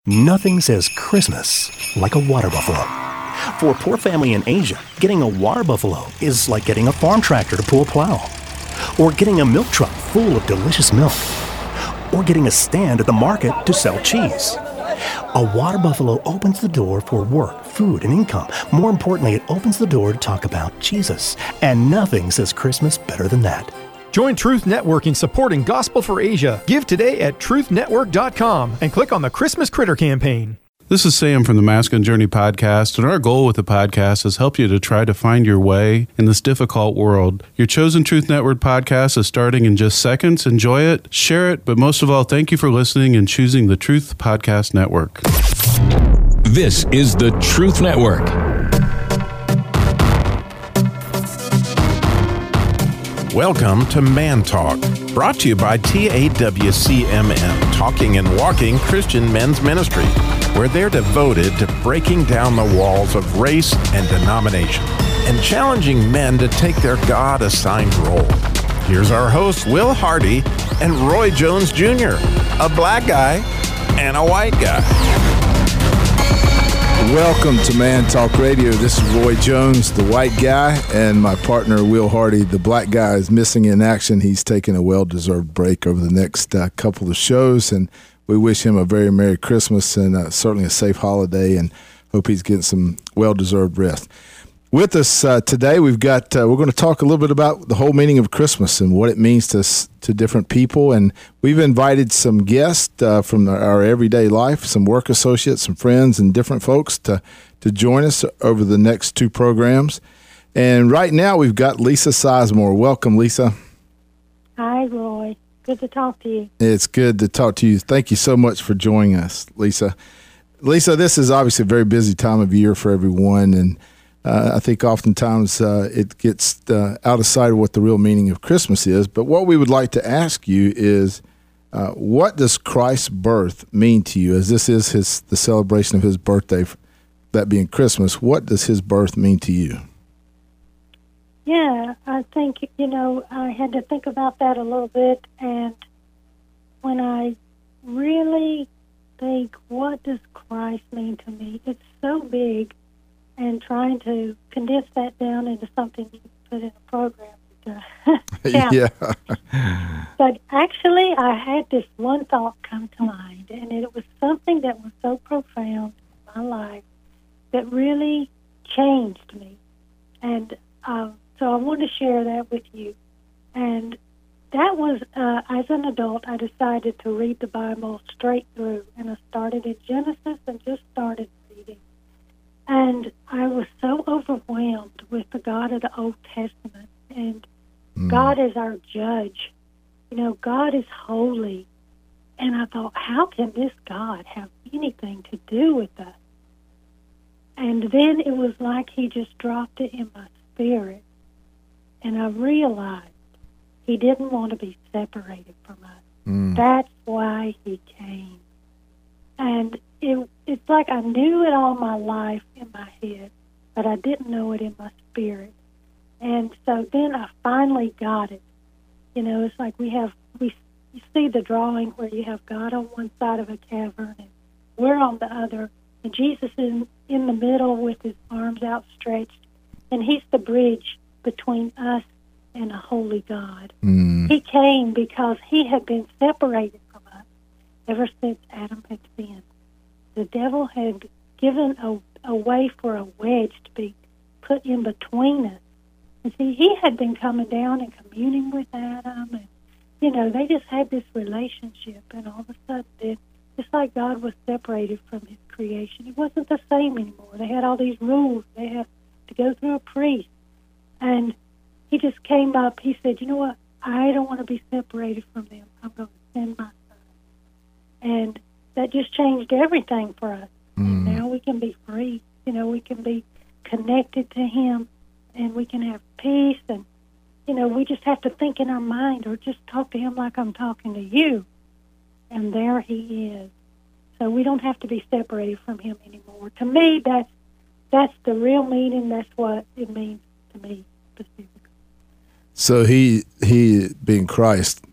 Nothing says Christmas like a water buffalo. For a poor family in Asia, getting a water buffalo is like getting a farm tractor to pull a plow, or getting a milk truck full of delicious milk, or getting a stand at the market to sell cheese. A water buffalo opens the door for work, food, and income. More importantly, it opens the door to talk about Jesus. And nothing says Christmas better than that. Join Truth Network in supporting Gospel for Asia. Give today at truthnetwork.com and click on the Christmas Critter campaign. This is Sam from the Masculine Journey podcast, and our goal with the podcast is help you to try to find your way in this difficult world. Your chosen Truth Network podcast is starting in just seconds. Enjoy it, share it, but most of all, thank you for listening and choosing the Truth Podcast Network. This is the Truth Network. Welcome to Man Talk, brought to you by TAWCMN, Talking and Walking Christian Men's Ministry, where they're devoted to breaking down the walls of race and denomination and challenging men to take their God-assigned role. Here's our hosts, Will Hardy and Roy Jones Jr., a black guy and a white guy. Welcome to Man Talk Radio. This is Roy Jones, the white guy, and my partner, Will Hardy, the black guy, is missing in action. He's taking a well-deserved break over the next couple of shows, and we wish him a very Merry Christmas and certainly a safe holiday, and hope he's getting some well-deserved rest. With us today, we're going to talk a little bit about the whole meaning of Christmas and what it means to different people. And we've invited some guests from our everyday life, some work associates, some friends, and different folks to join us over the next two programs. And right now, we've got Lisa Sizemore. Welcome, Lisa. Hi, Roy. Good to talk to you. It's good to talk to you. Thank you so much for joining us, Lisa. Lisa, this is obviously a very busy time of year for everyone, and I think oftentimes it gets out of sight of what the real meaning of Christmas is. But what we would like to ask you is, what does Christ's birth mean to you? As this is the celebration of his birthday, that being Christmas, what does his birth mean to you? Yeah, I think, I had to think about that a little bit. And when I really think, what does Christ mean to me? It's so big. And trying to condense that down into something you can put in a program. Yeah. But actually, I had this one thought come to mind, and it was something that was so profound in my life that really changed me. And so I want to share that with you. And that was, as an adult, I decided to read the Bible straight through. And I started in Genesis and just started reading. And I was so overwhelmed with the God of the Old Testament. And God is our judge. God is holy. And I thought, how can this God have anything to do with us? And then it was like he just dropped it in my spirit. And I realized he didn't want to be separated from us. That's why he came. And it's like I knew it all my life in my head, but I didn't know it in my spirit. And so then I finally got it. It's like you see the drawing where you have God on one side of a cavern and we're on the other, and Jesus is in the middle with his arms outstretched, and he's the bridge between us and a holy God. He came because he had been separated from us ever since Adam had sinned. The devil had given a way for a wedge to be put in between us. And see, he had been coming down and communing with Adam, and, they just had this relationship, and all of a sudden, it's like God was separated from his creation. It wasn't the same anymore. They had all these rules. They had to go through a priest. And he just came up. He said, you know what? I don't want to be separated from them. I'm going to send my son. And that just changed everything for us. And now we can be free. We can be connected to him, and we can have peace. And, we just have to think in our mind or just talk to him like I'm talking to you. And there he is. So we don't have to be separated from him anymore. To me, that's the real meaning. That's what it means to me specifically. So he being Christ,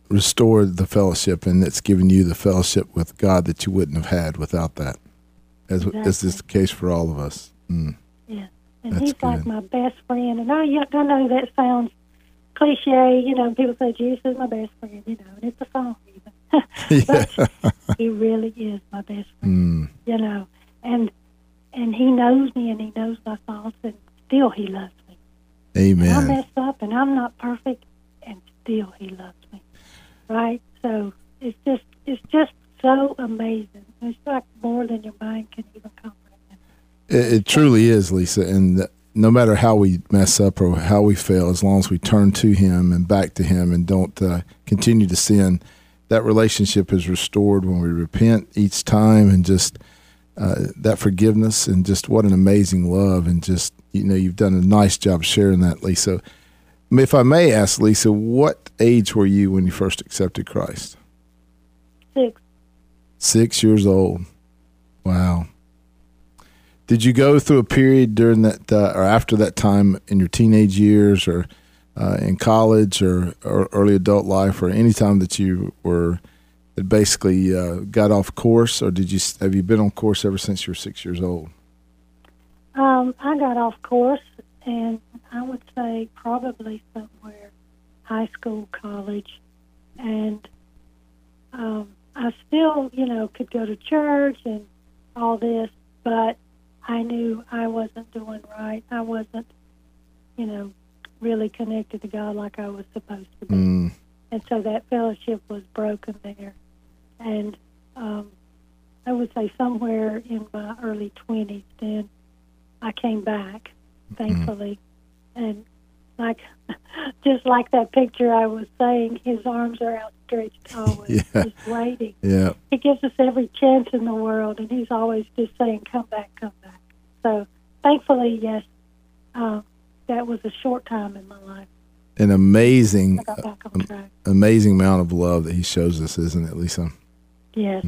restored the fellowship, and it's given you the fellowship with God that you wouldn't have had without that, as is the case for all of us. Yeah, and That's he's good. like my best friend. And I know that sounds cliche, people say Jesus is my best friend, and it's a song even. But he really is my best friend, and he knows me, and he knows my faults, and still he loves me. Amen. And I mess up, and I'm not perfect, and still he loves me, right? So it's just so amazing. It's like more than your mind can even comprehend. It truly is, Lisa, and no matter how we mess up or how we fail, as long as we turn to him and back to him and don't continue to sin, that relationship is restored when we repent each time, and just that forgiveness, and just what an amazing love, and just, you've done a nice job sharing that, Lisa. If I may ask, Lisa, what age were you when you first accepted Christ? 6. 6 years old. Wow. Did you go through a period during that or after that time in your teenage years, or in college, or early adult life, or any time that you were basically got off course, or have you been on course ever since you were 6 years old? I got off course, and I would say probably somewhere high school, college, and I still, could go to church and all this, but I knew I wasn't doing right. I wasn't, really connected to God like I was supposed to be. And so that fellowship was broken there. And I would say somewhere in my early 20s, then I came back, thankfully. And just like that picture I was saying, his arms are outstretched always, just waiting. Yeah. He gives us every chance in the world, and he's always just saying, come back, come back. So thankfully, yes, that was a short time in my life. An amazing, I got back on track. amazing amount of love that he shows us, isn't it, Lisa? Yes.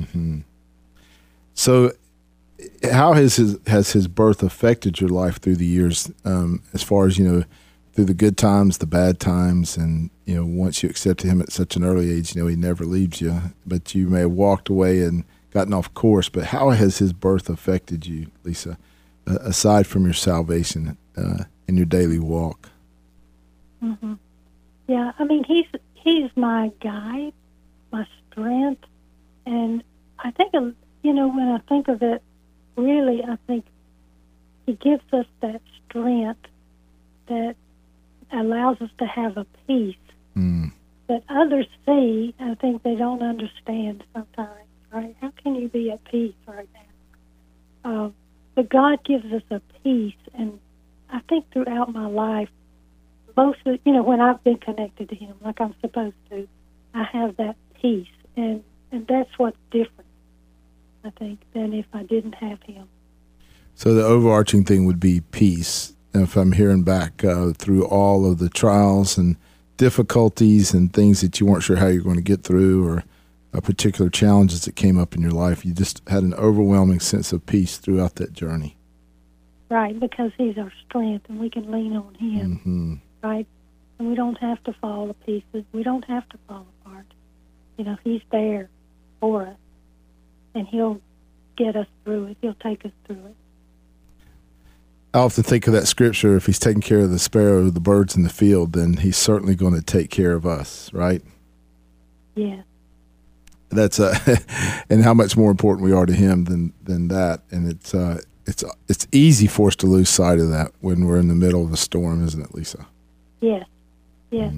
So how has his birth affected your life through the years, as far as, through the good times, the bad times, and, once you accepted him at such an early age, he never leaves you, but you may have walked away and gotten off course, but how has his birth affected you, Lisa, aside from your salvation in your daily walk? Yeah, he's my guide, my strength, and I think, when I think of it, really, I think he gives us that strength that allows us to have a peace that others see. I think they don't understand sometimes, right? How can you be at peace right now? But God gives us a peace, and I think throughout my life, most of, when I've been connected to him like I'm supposed to, I have that peace, and that's what's different, I think, than if I didn't have him. So the overarching thing would be peace. And if I'm hearing back through all of the trials and difficulties and things that you weren't sure how you're going to get through, or particular challenges that came up in your life, you just had an overwhelming sense of peace throughout that journey. Right, because he's our strength, and we can lean on him, right? And we don't have to fall to pieces. We don't have to fall apart. He's there for us, and he'll get us through it. He'll take us through it. I often think of that scripture, if he's taking care of the sparrow, the birds in the field, then he's certainly going to take care of us, right? Yeah. That's and how much more important we are to him than that. And it's easy for us to lose sight of that when we're in the middle of a storm, isn't it, Lisa? Yes. Yes.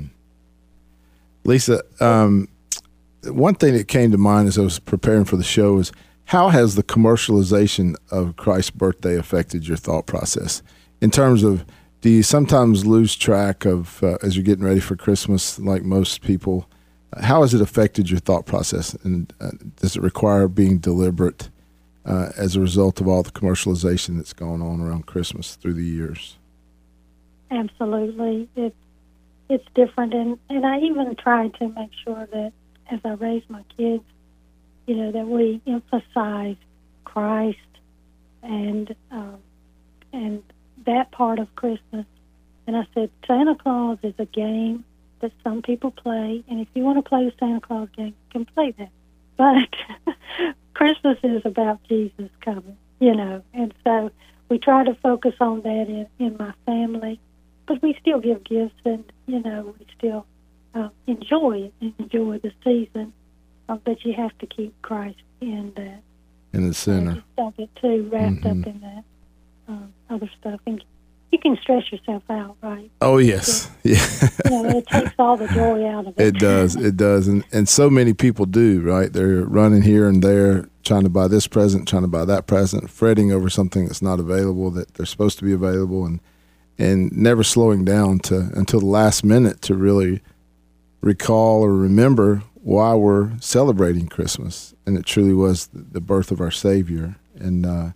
Lisa, one thing that came to mind as I was preparing for the show is, how has the commercialization of Christ's birthday affected your thought process? In terms of, do you sometimes lose track of, as you're getting ready for Christmas, like most people, how has it affected your thought process? And does it require being deliberate as a result of all the commercialization that's going on around Christmas through the years? Absolutely. It's different. And I even try to make sure that as I raise my kids, that we emphasize Christ and that part of Christmas. And I said, Santa Claus is a game, that some people play, and if you want to play the Santa Claus game, you can play that. But Christmas is about Jesus coming, and so we try to focus on that in my family, but we still give gifts, and, we still enjoy the season, but you have to keep Christ in that. In the center. Just don't get too wrapped up in that other stuff. And you can stress yourself out, right? Oh, yes. Yeah. It takes all the joy out of it. It does. And so many people do, right? They're running here and there, trying to buy this present, trying to buy that present, fretting over something that's not available, that they're supposed to be available, and never slowing down until the last minute to really recall or remember why we're celebrating Christmas. And it truly was the birth of our Savior. And I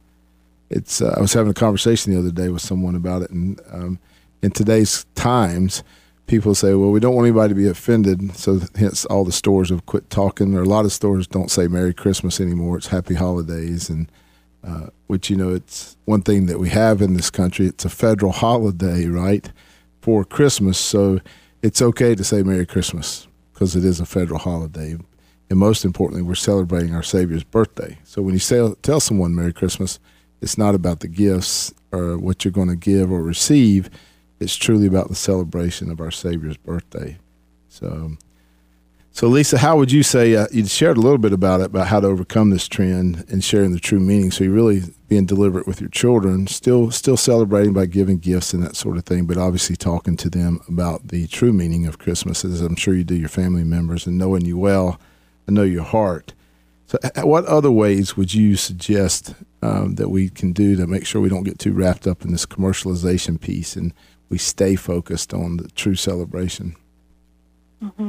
was having a conversation the other day with someone about it, and in today's times, people say, well, we don't want anybody to be offended, so hence all the stores have quit talking, or a lot of stores don't say Merry Christmas anymore. It's Happy Holidays, and which, it's one thing that we have in this country. It's a federal holiday, right, for Christmas, so it's okay to say Merry Christmas because it is a federal holiday. And most importantly, we're celebrating our Savior's birthday. So when you tell someone Merry Christmas, it's not about the gifts or what you're going to give or receive. It's truly about the celebration of our Savior's birthday. So Lisa, how would you say, you shared a little bit about how to overcome this trend and sharing the true meaning. So you're really being deliberate with your children, still celebrating by giving gifts and that sort of thing, but obviously talking to them about the true meaning of Christmas, as I'm sure you do your family members, and knowing you well, I know your heart. So what other ways would you suggest that we can do to make sure we don't get too wrapped up in this commercialization piece and we stay focused on the true celebration? Mm-hmm.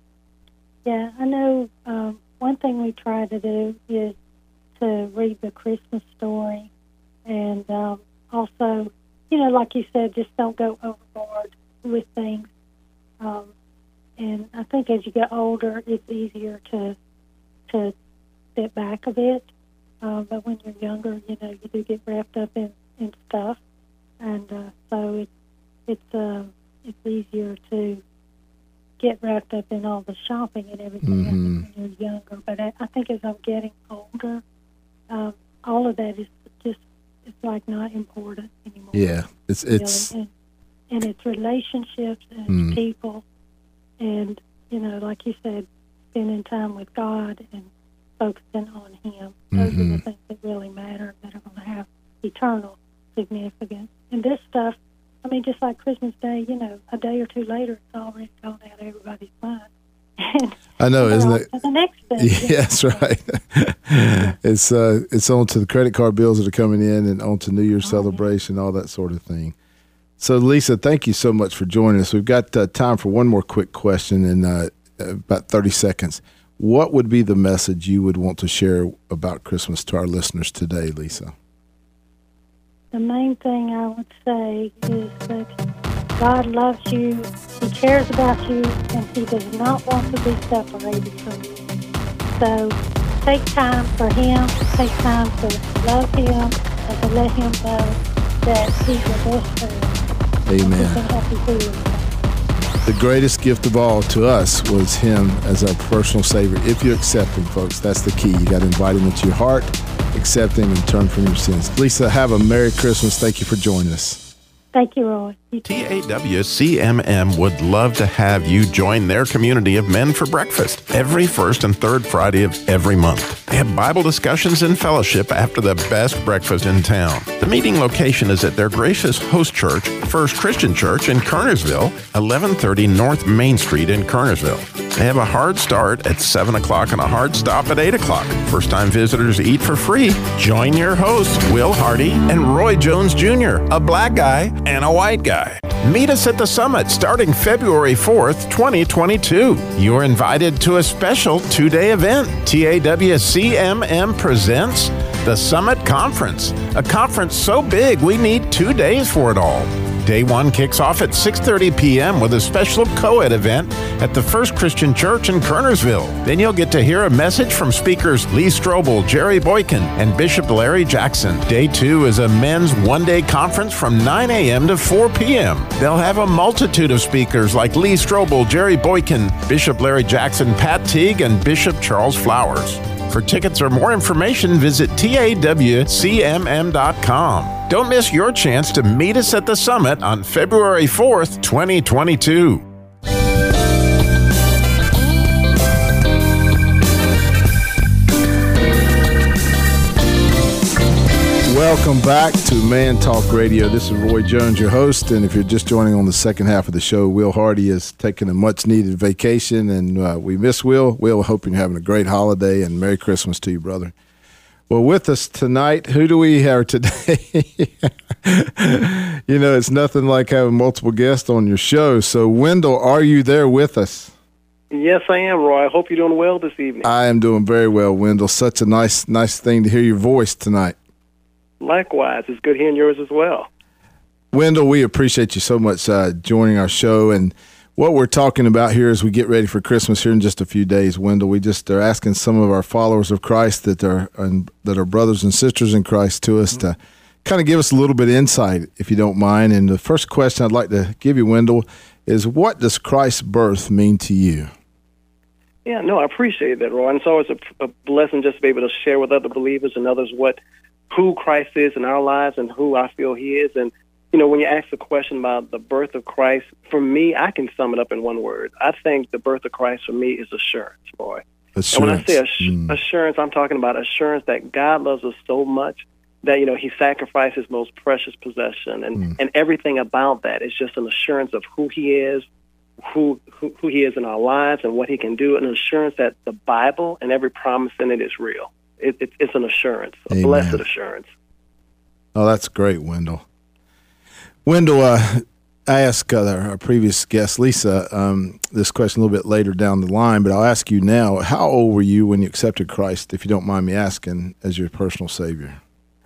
Yeah, I know one thing we try to do is to read the Christmas story, and also, like you said, just don't go overboard with things. And I think as you get older, it's easier to step back a bit. But when you're younger, you do get wrapped up in stuff, and so it's easier to get wrapped up in all the shopping and everything when you're younger. But I think as I'm getting older, all of that is just, it's like not important anymore. Yeah, it's and it's relationships and it's people, and like you said, spending time with God and focusing on Him. Those are the things that really matter, that are going to have eternal significance. And this stuff, I mean, just like Christmas Day, a day or two later, it's already gone out of everybody's mind. And, I know, isn't it? The next thing. Yeah, that's right. It's on to the credit card bills that are coming in, and on to New Year's celebration, all that sort of thing. So, Lisa, thank you so much for joining us. We've got time for one more quick question in about 30 seconds. What would be the message you would want to share about Christmas to our listeners today, Lisa? The main thing I would say is that God loves you, He cares about you, and He does not want to be separated from you. So take time for Him, take time to love Him, and to let Him know that He's your best friend. Amen. The greatest gift of all to us was Him as our personal Savior. If you accept Him, folks, that's the key. You got to invite Him into your heart, accept Him, and turn from your sins. Lisa, have a Merry Christmas. Thank you for joining us. Thank you, Roy. TAWCMM would love to have you join their community of men for breakfast every first and third Friday of every month. They have Bible discussions and fellowship after the best breakfast in town. The meeting location is at their gracious host church, First Christian Church in Kernersville, 1130 North Main Street in Kernersville. They have a hard start at 7 o'clock and a hard stop at 8 o'clock. First-time visitors eat for free. Join your hosts, Will Hardy and Roy Jones Jr., a black guy and a white guy. Meet us at the summit starting February 4th, 2022. You're invited to a special 2-day event. TAWCMM presents the Summit Conference, a conference so big we need 2 days for it all. Day 1 kicks off at 6:30 p.m. with a special co-ed event at the First Christian Church in Kernersville. Then you'll get to hear a message from speakers Lee Strobel, Jerry Boykin, and Bishop Larry Jackson. Day 2 is a men's one-day conference from 9 a.m. to 4 p.m. They'll have a multitude of speakers like Lee Strobel, Jerry Boykin, Bishop Larry Jackson, Pat Teague, and Bishop Charles Flowers. For tickets or more information, visit tawcmm.com. Don't miss your chance to meet us at the summit on February 4th, 2022. Welcome back to Man Talk Radio. This is Roy Jones, your host, and if you're just joining on the second half of the show, Will Hardy is taking a much-needed vacation, and we miss Will. Will, hoping you're having a great holiday, and Merry Christmas to you, brother. Well, with us tonight, who do we have today? You know, it's nothing like having multiple guests on your show. So, Wendell, are you there with us? Yes, I am, Roy. I hope you're doing well this evening. I am doing very well, Wendell. Such a nice thing to hear your voice tonight. Likewise. It's good hearing yours as well. Wendell, we appreciate you so much joining our show. And what we're talking about here as we get ready for Christmas here in just a few days, Wendell, we just are asking some of our followers of Christ that are brothers and sisters in Christ to us to kind of give us a little bit of insight, if you don't mind. And the first question I'd like to give you, Wendell, is what does Christ's birth mean to you? Yeah, no, I appreciate that, Roy. And it's always a blessing just to be able to share with other believers and others who Christ is in our lives and who I feel he is. And, you know, when you ask the question about the birth of Christ, for me, I can sum it up in one word. I think the birth of Christ for me is assurance, Roy. Assurance. And when I say assurance, I'm talking about assurance that God loves us so much that, you know, he sacrificed his most precious possession. And everything about that is just an assurance of who he is, who he is in our lives and what he can do, an assurance that the Bible and every promise in it is real. It's an assurance, a Amen. blessed assurance. Oh, that's great, Wendell. Wendell, I asked our previous guest, Lisa, this question a little bit later down the line, but I'll ask you now. How old were you when you accepted Christ, if you don't mind me asking, as your personal Savior?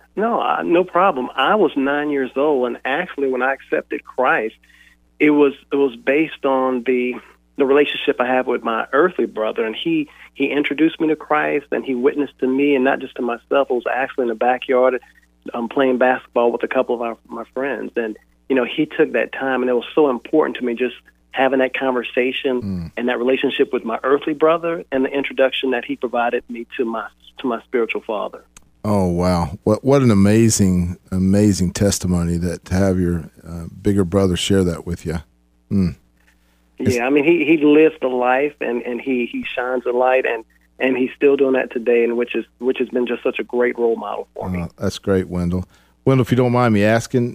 No, no problem. I was 9 years old, and actually when I accepted Christ, it was based on the relationship I have with my earthly brother, and he introduced me to Christ, and he witnessed to me, and not just to myself. It was actually in the backyard playing basketball with a couple of my friends, and you know, he took that time, and it was so important to me just having that conversation and that relationship with my earthly brother, and the introduction that he provided me to my spiritual father. Oh, wow. What an amazing testimony that to have your bigger brother share that with you. Yeah, I mean, he lives the life, and he shines a light, and he's still doing that today, and which has been just such a great role model for me. That's great, Wendell. Wendell, if you don't mind me asking,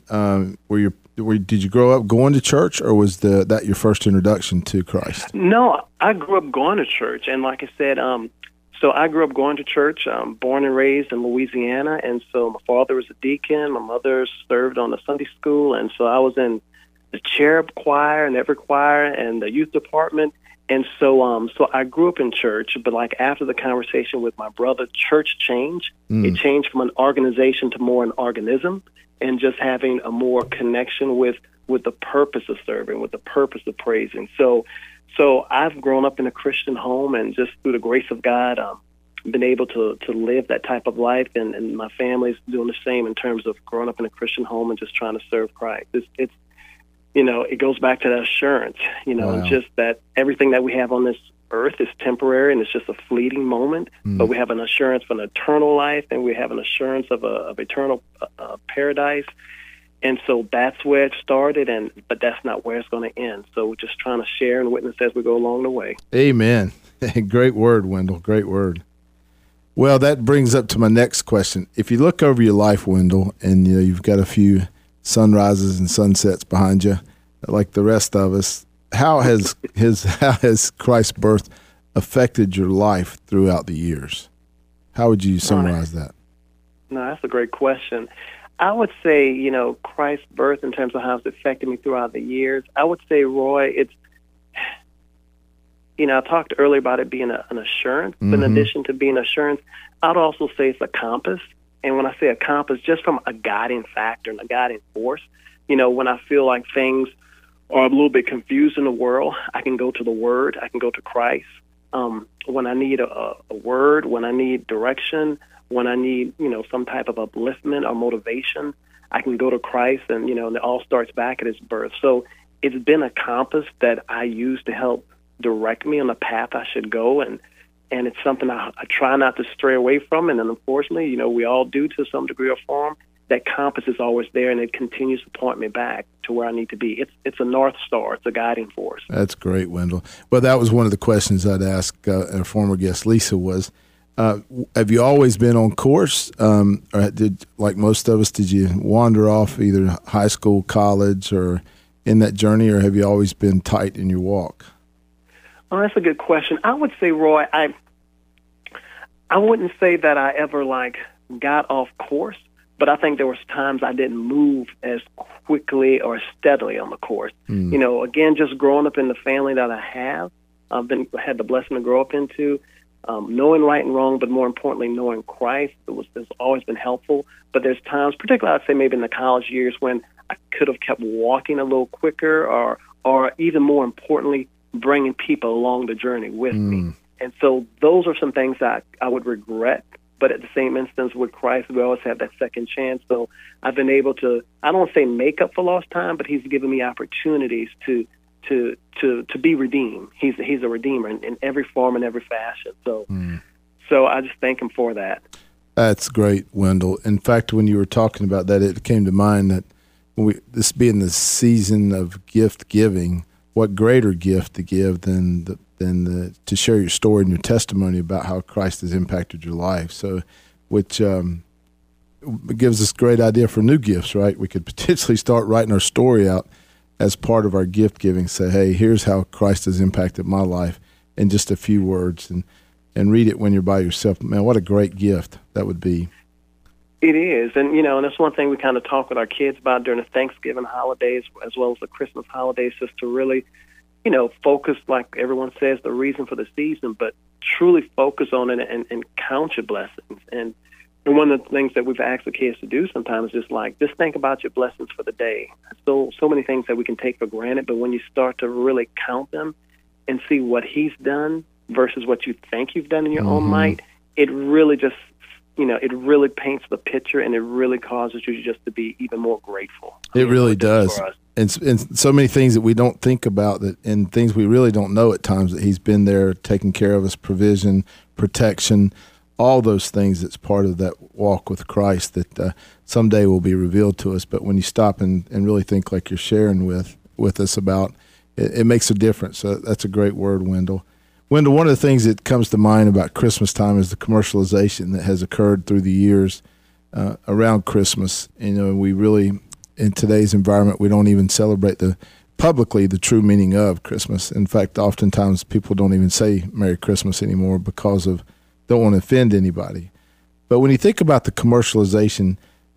did you grow up going to church, or was that your first introduction to Christ? No, I grew up going to church, and like I said, so I grew up going to church, born and raised in Louisiana, and so my father was a deacon, my mother served on the Sunday school, and so I was in the cherub choir and every choir and the youth department. And so I grew up in church, but like after the conversation with my brother, church changed. It changed from an organization to more an organism, and just having a more connection with the purpose of serving, with the purpose of praising. So I've grown up in a Christian home, and just through the grace of God, been able to live that type of life, and my family's doing the same in terms of growing up in a Christian home and just trying to serve Christ. It's you know, it goes back to that assurance, you know, and just that everything that we have on this earth is temporary, and it's just a fleeting moment, but we have an assurance for an eternal life, and we have an assurance of eternal paradise. And so that's where it started, but that's not where it's going to end. So we're just trying to share and witness as we go along the way. Amen. Great word, Wendell. Great word. Well, that brings up to my next question. If you look over your life, Wendell, and you know you've got a few sunrises and sunsets behind you, like the rest of us, how has Christ's birth affected your life throughout the years? How would you summarize that? No, that's a great question. I would say, you know, Christ's birth in terms of how it's affected me throughout the years, I would say, Roy, it's, you know, I talked earlier about it being an assurance, but in addition to being assurance, I'd also say it's a compass. And when I say a compass, just from a guiding factor and a guiding force, when I feel like things are a little bit confused in the world, I can go to the Word. I can go to Christ. When I need a word, when I need direction, when I need, some type of upliftment or motivation, I can go to Christ, and, and it all starts back at his birth. So it's been a compass that I use to help direct me on the path I should go, and it's something I try not to stray away from. And then, unfortunately, we all do to some degree or form. That compass is always there, and it continues to point me back to where I need to be. It's a North Star. It's a guiding force. That's great, Wendell. Well, that was one of the questions I'd ask our former guest, Lisa, was, have you always been on course? Or like most of us, did you wander off either high school, college, or in that journey, or have you always been tight in your walk? Oh, that's a good question. I would say, Roy, I wouldn't say that I ever, got off course. But I think there was times I didn't move as quickly or steadily on the course. Again, just growing up in the family that I have, had the blessing to grow up into, knowing right and wrong, but more importantly, knowing Christ has always been helpful. But there's times, particularly I'd say maybe in the college years, when I could have kept walking a little quicker, or even more importantly, bringing people along the journey with me. And so those are some things that I would regret. But at the same instance, with Christ, we always have that second chance. So I've been able to, I don't say make up for lost time, but he's given me opportunities to be redeemed. He's a redeemer in every form and every fashion. So I just thank him for that. That's great, Wendell. In fact, when you were talking about that, it came to mind that this being the season of gift giving, what greater gift to give than to share your story and your testimony about how Christ has impacted your life. So, which gives us a great idea for new gifts, right? We could potentially start writing our story out as part of our gift giving. Say, hey, here's how Christ has impacted my life in just a few words, and read it when you're by yourself. Man, what a great gift that would be. It is, and and that's one thing we kind of talk with our kids about during the Thanksgiving holidays as well as the Christmas holidays, is to really focus, like everyone says, the reason for the season, but truly focus on it and count your blessings. And one of the things that we've asked the kids to do sometimes is just think about your blessings for the day. So many things that we can take for granted, but when you start to really count them and see what he's done versus what you think you've done in your own might, it really just, it really paints the picture, and it really causes you just to be even more grateful. It really does. And so many things that we don't think about, and things we really don't know at times, that he's been there taking care of us, provision, protection, all those things that's part of that walk with Christ that someday will be revealed to us. But when you stop and really think like you're sharing with us about, it makes a difference. So that's a great word, Wendell. Wendell, one of the things that comes to mind about Christmas time is the commercialization that has occurred through the years around Christmas. We really, in today's environment, we don't even celebrate publicly the true meaning of Christmas. In fact, oftentimes people don't even say Merry Christmas anymore because don't want to offend anybody. But when you think about the commercialization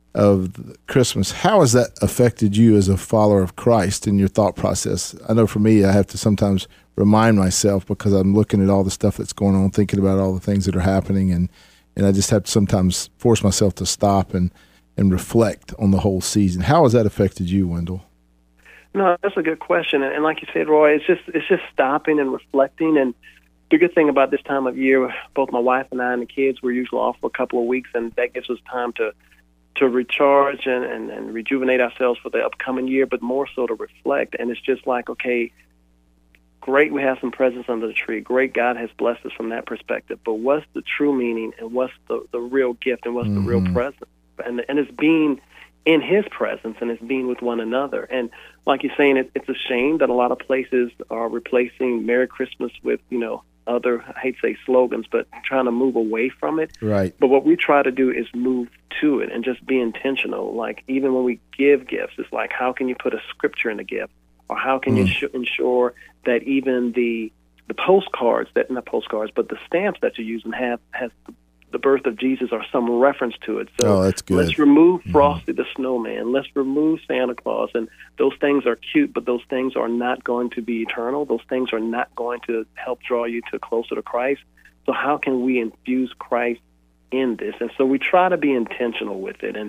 of Christmas, how has that affected you as a follower of Christ in your thought process? I know for me, I have to sometimes remind myself, because I'm looking at all the stuff that's going on, thinking about all the things that are happening, and I just have to sometimes force myself to stop and reflect on the whole season. How has that affected you, Wendell? No, that's a good question. And like you said, Roy, it's just stopping and reflecting. And the good thing about this time of year, both my wife and I and the kids, we're usually off for a couple of weeks, and that gives us time to recharge and rejuvenate ourselves for the upcoming year, but more so to reflect. And it's just like, okay, great, we have some presents under the tree. Great, God has blessed us from that perspective. But what's the true meaning, and what's the real gift, and what's the real present? And it's being in his presence, and it's being with one another. And like you're saying, it's a shame that a lot of places are replacing Merry Christmas with, other, I hate to say slogans, but trying to move away from it. Right. But what we try to do is move to it and just be intentional. Like, even when we give gifts, it's like, how can you put a scripture in a gift? Or how can you ensure that even the postcards, not postcards, but the stamps that you're using has the birth of Jesus or some reference to it. So that's good. Let's remove Frosty the Snowman. Let's remove Santa Claus. And those things are cute, but those things are not going to be eternal. Those things are not going to help draw you closer to Christ. So how can we infuse Christ in this? And so we try to be intentional with it. And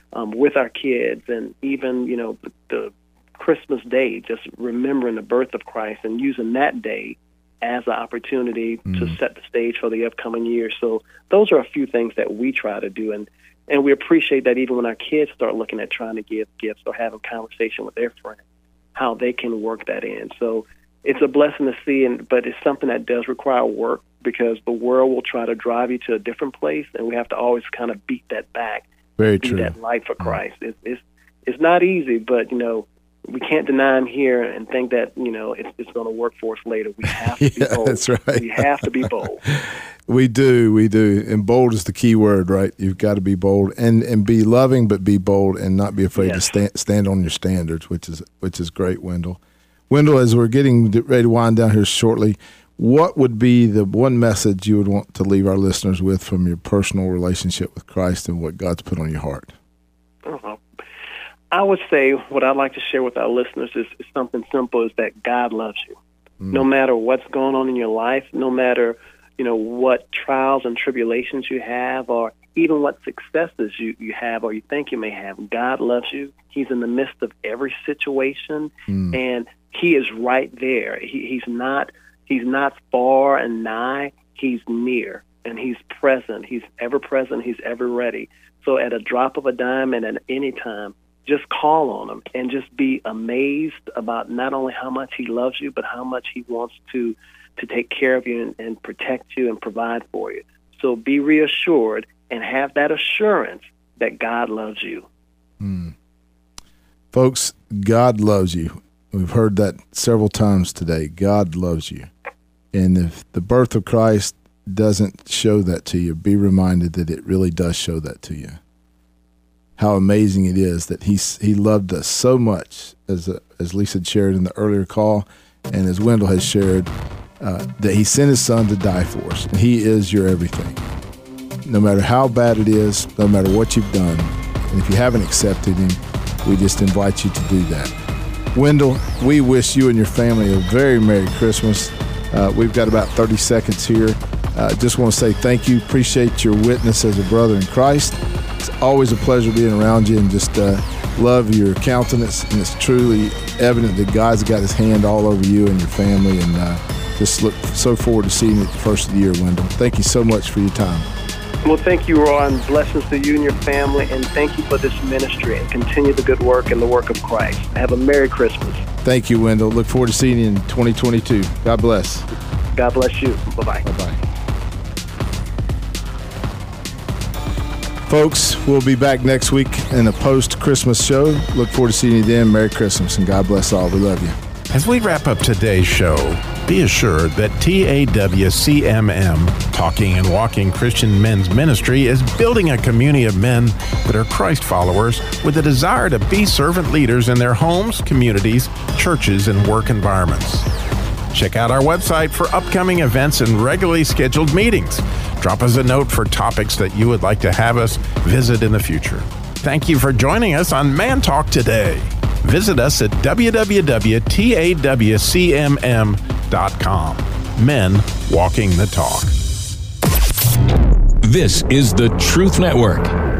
with our kids, and even, the Christmas Day, just remembering the birth of Christ and using that day as an opportunity to set the stage for the upcoming year. So those are a few things that we try to do, and we appreciate that even when our kids start looking at trying to give gifts or having conversation with their friends, how they can work that in. So it's a blessing to see, but it's something that does require work, because the world will try to drive you to a different place, and we have to always kind of beat that back. Very be true. That light for Christ. It's not easy, but we can't deny him here and think that it's going to work for us later. We have to be bold. That's right. We have to be bold. We do, and bold is the key word, right? You've got to be bold and be loving, but be bold and not be afraid to stand on your standards, which is great, Wendell. Wendell, as we're getting ready to wind down here shortly, what would be the one message you would want to leave our listeners with from your personal relationship with Christ and what God's put on your heart? I would say what I'd like to share with our listeners is something simple, is that God loves you. No matter what's going on in your life, no matter, what trials and tribulations you have, or even what successes you have or you think you may have, God loves you. He's in the midst of every situation, and he is right there. He's not far and nigh. He's near, and he's present. He's ever present. He's ever ready. So at a drop of a dime and at any time, just call on him and just be amazed about not only how much he loves you, but how much he wants to take care of you and protect you and provide for you. So be reassured and have that assurance that God loves you. Folks, God loves you. We've heard that several times today. God loves you. And if the birth of Christ doesn't show that to you, be reminded that it really does show that to you. How amazing it is that he loved us so much, as Lisa shared in the earlier call, and as Wendell has shared, that he sent his son to die for us. And he is your everything. No matter how bad it is, no matter what you've done, and if you haven't accepted him, we just invite you to do that. Wendell, we wish you and your family a very Merry Christmas. We've got about 30 seconds here. Just want to say thank you. Appreciate your witness as a brother in Christ. It's always a pleasure being around you, and just love your countenance. And it's truly evident that God's got his hand all over you and your family, and just look so forward to seeing you at the first of the year, Wendell. Thank you so much for your time. Well, thank you, Ron. Blessings to you and your family, and thank you for this ministry, and continue the good work and the work of Christ. Have a Merry Christmas. Thank you, Wendell. Look forward to seeing you in 2022. God bless. God bless you. Bye-bye. Bye-bye. Folks, we'll be back next week in a post-Christmas show. Look forward to seeing you then. Merry Christmas, and God bless all. We love you. As we wrap up today's show, be assured that TAWCMM, Talking and Walking Christian Men's Ministry, is building a community of men that are Christ followers with a desire to be servant leaders in their homes, communities, churches, and work environments. Check out our website for upcoming events and regularly scheduled meetings. Drop us a note for topics that you would like to have us visit in the future. Thank you for joining us on Man Talk today. Visit us at www.tawcmm.com. Men Walking the Talk. This is the Truth Network.